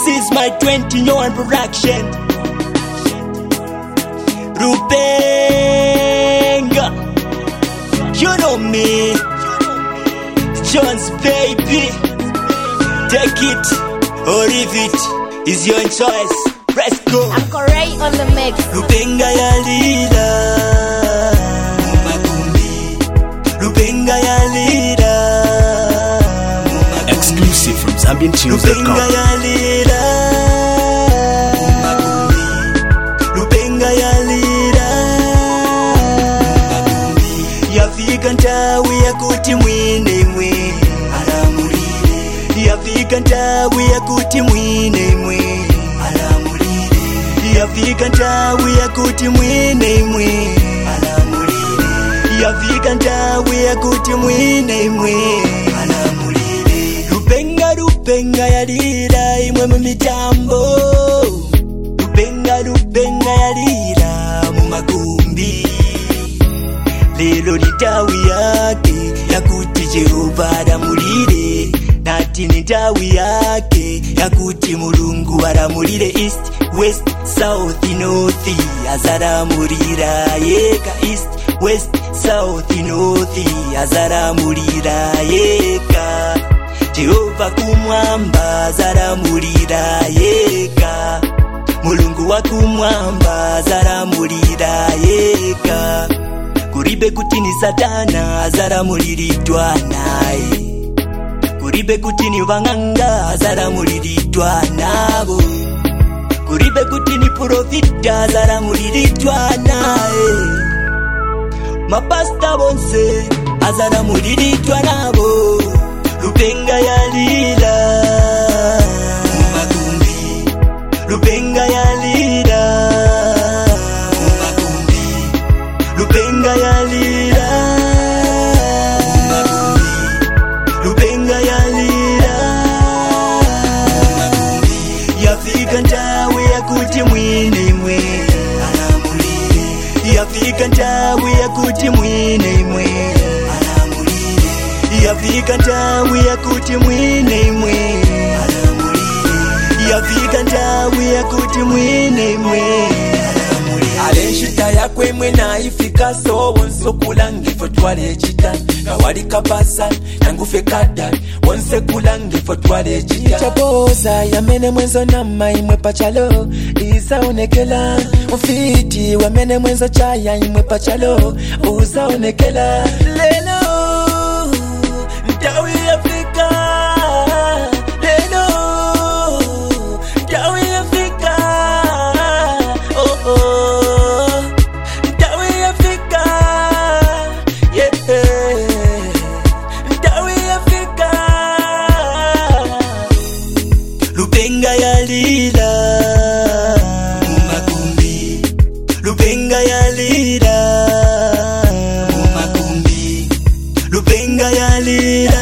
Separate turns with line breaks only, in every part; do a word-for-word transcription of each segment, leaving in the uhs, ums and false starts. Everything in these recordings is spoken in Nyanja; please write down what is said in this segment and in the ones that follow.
is my twenty Nyoan production. Rubenga, you know me, Jones baby. Take it or leave it, is your choice. Let's go.
I'm Corey on the mix.
Rubenga ya lila Mumakumbi, Rubenga ya lila
Exclusive from Zambian Tunes dot com.
Rubenga ya lila Mumakumbi, Rubenga ya lila Mumakumbi. Yafika ntawi ya kuti mwine mwe alamulire. Yafika ntawi ya kuti mwine mwe alamulire. Yafika ntawi ya kuti mwine mwe alamulire. Yafika ntawi ya kuti mwine mwe alamulire. Rubenga Rubenga ya lila imwe mu mitambo. Rubenga Rubenga ya lila mu magumbi. Lelo nitawi yake ya kuti Jehova alamulire. Nati nitawi yake ya kuti Mulungu alamulire. East, west, south, north azalamulira yeka. East, west, south, north azalamulira yeka. Jehova kumwamba azalamulira yeka. Mulungu wa kumwamba azalamulira yeka. Kuribe kuti ni Satana azalamuliridwa naye. Kuribe kuti ni vanganga azalamuliridwa nabo. Kuribe kuti ni profita azalamuliridwa naye. Mapasta bonse azalamuliridwa nabo. Rubenga ya lila Mumakumbi, Rubenga ya lila Mumakumbi, Rubenga ya lila Mumakumbi, Rubenga ya lila Mumakumbi. Yafika ntawi ya kuti mwine mwe alamulire. Yafika ntawi ya kuti mwine mwe alamulire. Yafika ntawi ya kuti mwine mwe alamulire. Yafika ntawi ya kuti mwine mwe alamulire.
Alenshita yakwe mwe naifika so wonso kulangifo twale chita. Na wali kabasa nangufe kada wonse kulangifo twale chita. Chaboza yamene mwenzo nama imwe pachalo. Isa onekela ufiti wamene mwenzo chaya imwe pachalo. Uza onekela lelo Ntawi Afrika, lelo Ntawi Afrika, oh oh Ntawi Afrika, yeah Ntawi Afrika.
Rubenga ya lila Mumakumbi, Rubenga ya lila Mumakumbi, Rubenga ya lila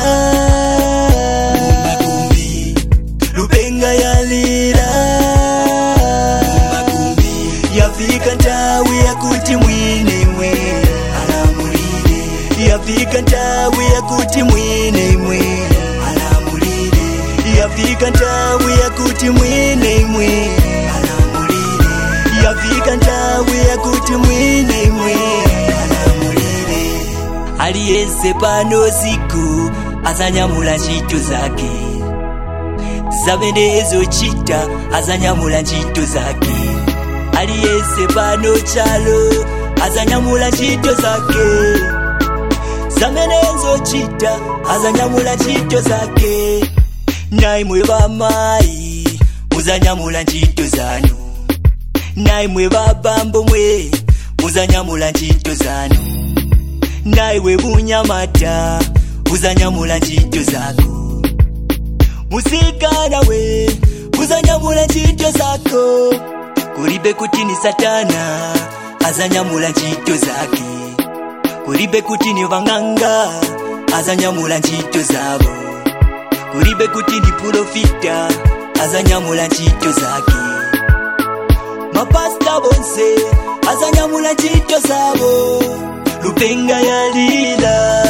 Mumakumbi, Rubenga ya lila Mumakumbi. Yafika ntawi ya kuti mwine mwe alamulire. Yafika ntawi ya kuti mwine mwe alamulire. Yafika ntawi ya kuti mwine mwe alamulire. Yafika ntawi ya kuti mwine mwe alamulire. Aliyese pano siku azanyamula ntchito zake. Zamene ezochita azanyamula ntchito zake. Aliyese pano chalo azanyamula ntchito zake. Zamene ezochita azanyamula ntchito zake. Naimwe bamayi muzanyamula ntchito zanu. Naimwe babambo mwe muzanyamula ntchito zanu. Naiwe bunyamata uzanyamula ntchito zako. Musikana we uzanyamula ntchito zako. Kuribe kuti ni Satana azanyamula ntchito zake. Kuribe kuti ni vanganga azanyamula ntchito zabo. Kuribe kuti ni profita azanyamula ntchito zake. Mapasta bonse azanyamula ntchito zabo. Rubenga ya lila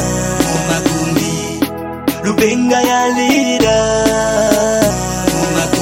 Mumakumbi, Rubenga ya lila Mumakumbi.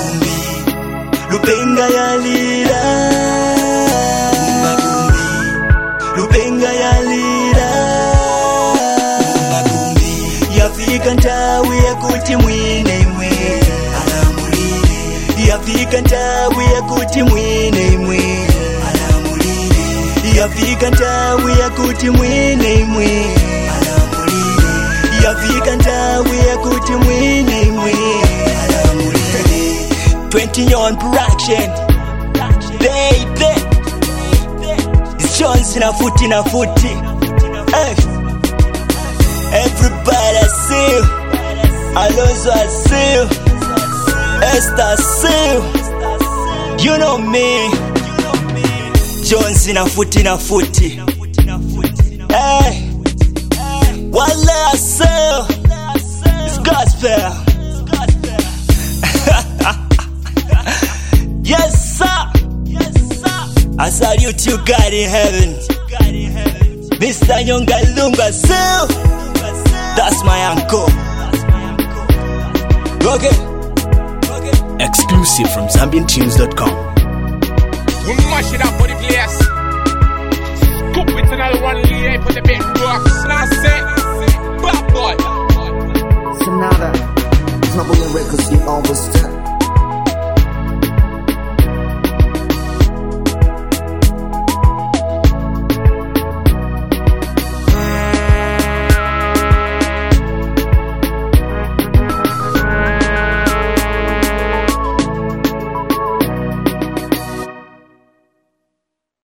yakuti mwine imwe alamulire. Yafika ntawi yakuti mwine imwe alamulire. Yafika ntawi yakuti mwine imwe alamulire. Yafika ntawi yakuti mwine imwe alamulire. twenty on production, baby. It's Jones na footy na footy. Hey. Everybody I see you. Alonso I see you. Esther I see you. You know me. Jones na footy na footy. Hey. Wale I see you. It's gospel. Yes sir. I salute you God in heaven. Mister Nyonga Lunga Sil. That's my uncle. Okay.
Exclusive from Zambian Tunes dot com.
We mash it up for the place. Cook with another one lay for the big rocks. And I say, bad boy.
Sonata, Tumbling Records, you always step.